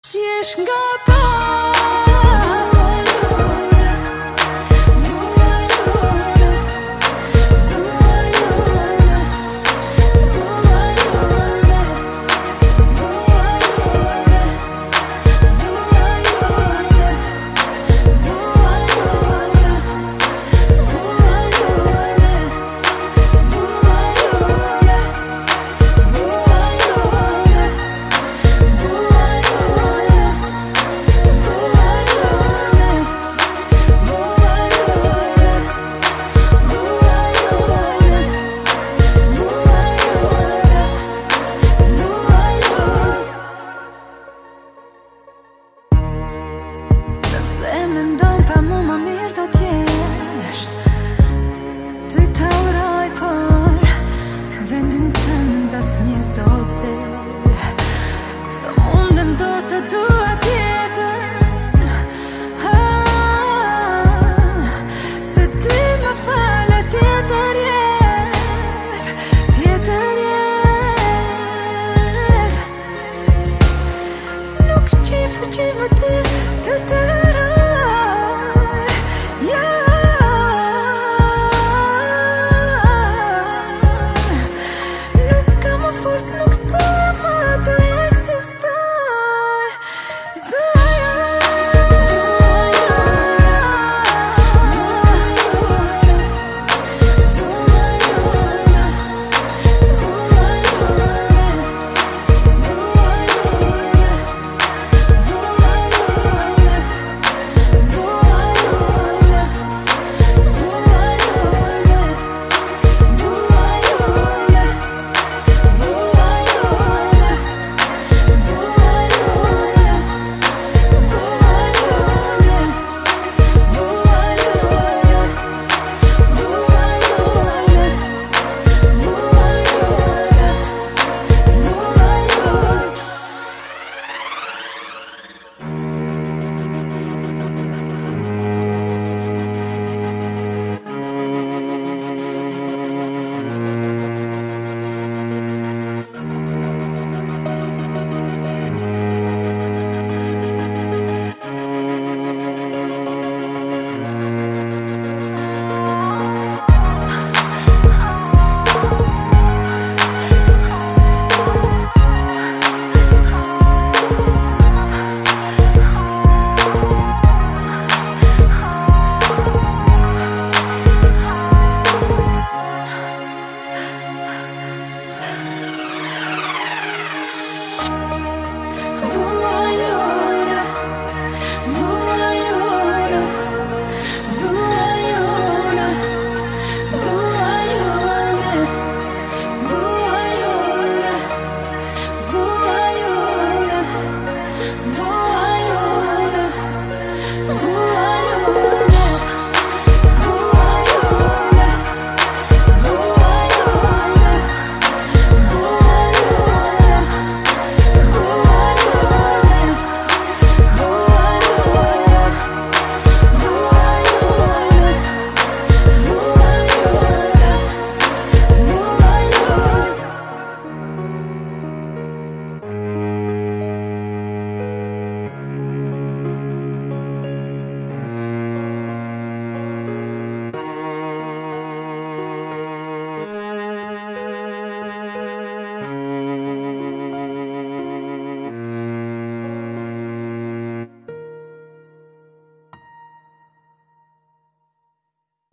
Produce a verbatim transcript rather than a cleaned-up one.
Jesh nga pa Se me ndon pa mu më mirë do t'jesh Ty ta uroj por vendin tënd asnjë s'do t'se S'do mundem do të dua tjetër ah, Se ti më fale tjetër jet Tjetër jet Nuk qifë që më ty të të